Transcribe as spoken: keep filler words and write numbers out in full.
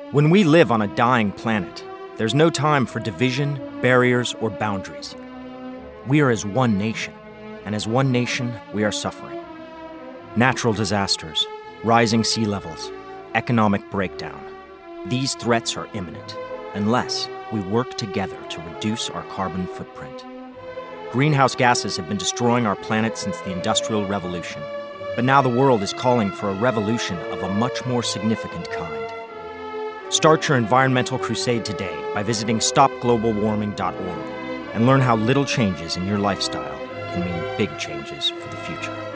When we live on a dying planet, there's no time for division, barriers, or boundaries. We are as one nation, and as one nation, we are suffering. Natural disasters, rising sea levels, economic breakdown. These threats are imminent, unless we work together to reduce our carbon footprint. Greenhouse gases have been destroying our planet since the Industrial Revolution, but now the world is calling for a revolution of a much more significant kind. Start your environmental crusade today by visiting stop global warming dot org and learn how little changes in your lifestyle can mean big changes for the future.